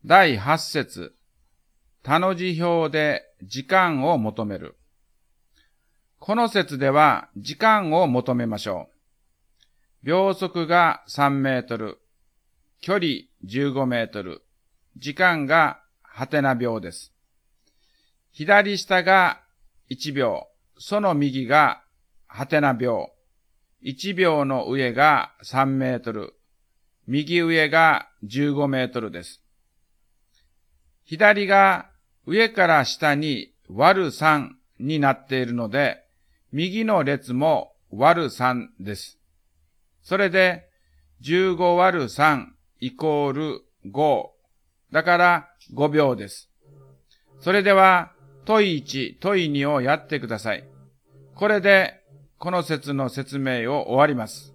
第8節、他の辞表で時間を求める。この節では時間を求めましょう。秒速が3メートル、距離15メートル、時間がはてな秒です。左下が1秒、その右がはてな秒。1秒の上が3メートル、右上が15メートルです。左が上から下に割る3になっているので、右の列も割る3です。それで15割る3イコール5。だから5秒です。それでは問1、問2をやってください。これでこの節の説明を終わります。